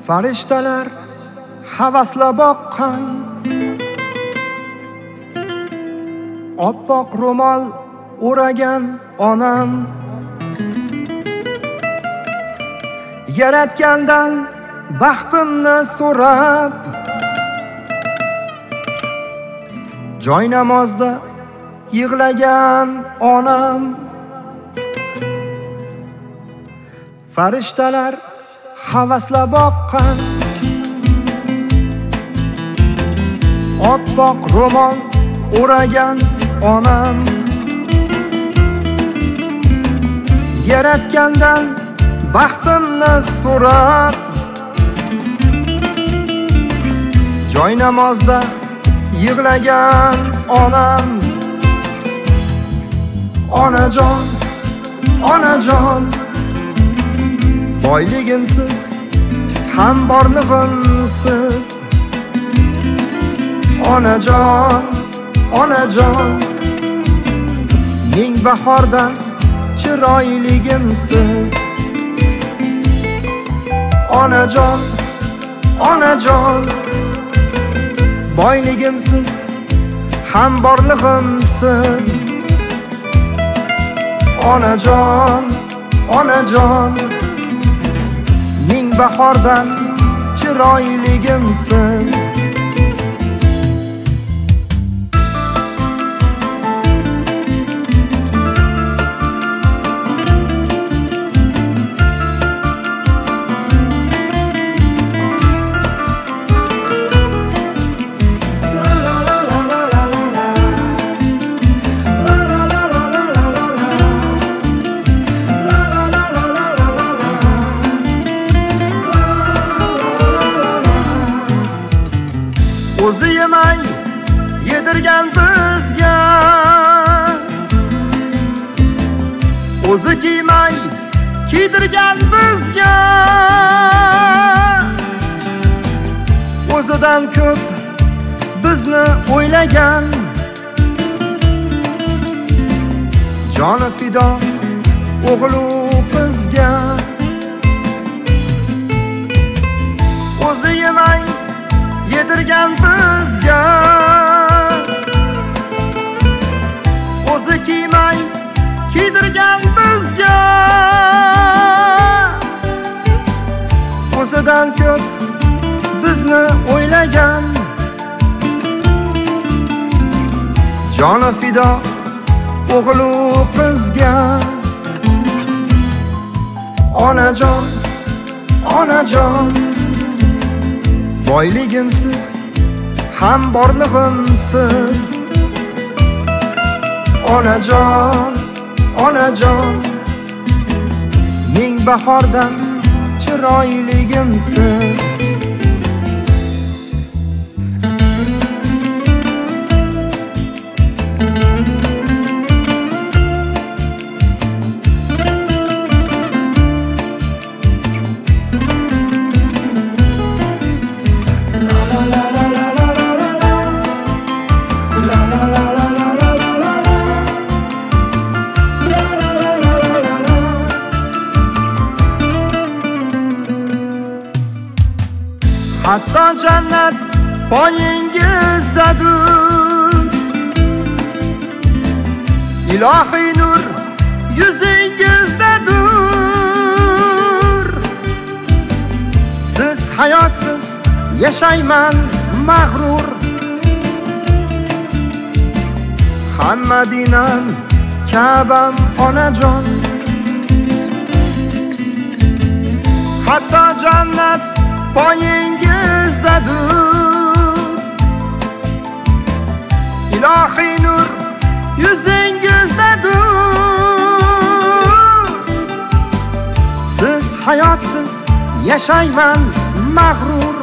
Farishtalar havasla boqqan oppoq ro'mol o'ragan onam, yaratgandan baxtimni so'rab joy namozda yig'lagan onam. Farishtalar havasla boqqan oppoq ro'mol o'ragan onam, yaratgandan baxtimni so'rab joy namozda yig'lagan onam. Onajon, onajon, boyligimsiz ham borlig'imsiz. Onajon, onajon, ming bahordan chiroyligimsiz. Onajon, onajon, boyligimsiz ham borlig'imsiz. Onajon, onajon, ming bahordan chiroyligimsiz. O'zi yemay yedirgan bizga, o'zi kiymay kiydirgan bizga, o'zidan ko'p bizni o'ylagan, joni fido o'g'lu qizga. O'zi yemay yedirgan bizga, o'zi kiymay kiydirgan bizga, o'zidan ko'p bizni o'ylagan, joni fido o'g'lu qizga. Onajon, onajon, boyligimsiz ham borlig'imsiz. Onajon, onajon, ming bahordan chiroyligimsiz. Hatto jannat poyingizdadir, ilohiy nur yuzingizdadir. Siz hayotsiz yashayman mag'rur, hamma dinam Ka'bam onajon. Hatto jannat poyingizdadir, ilohiy nur yuzingizdadir. Siz hayotsiz yashayman mag'rur,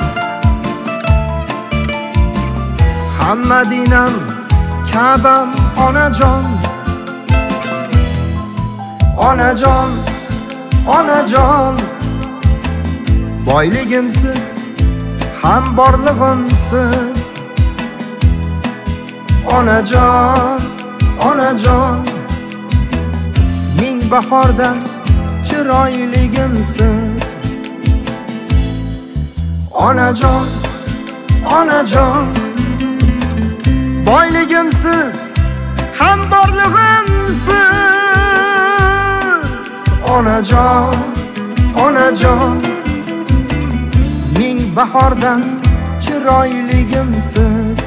hamma dinam Ka'bam onajon. Onajon, onajon, boyligimsiz ham borlig'imsiz. Onajon, onajon, ming bahordan chiroyligimsiz. onajon, onajon. Boyligimsiz ham borlig'imsiz, onajon, onajon. Ming bahordan chiroyligimsiz,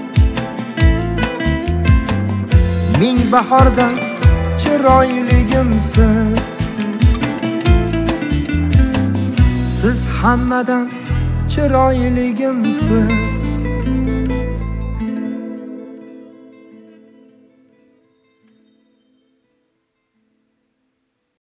ming bahordan chiroyligimsiz. Siz hammadan chiroyligimsiz.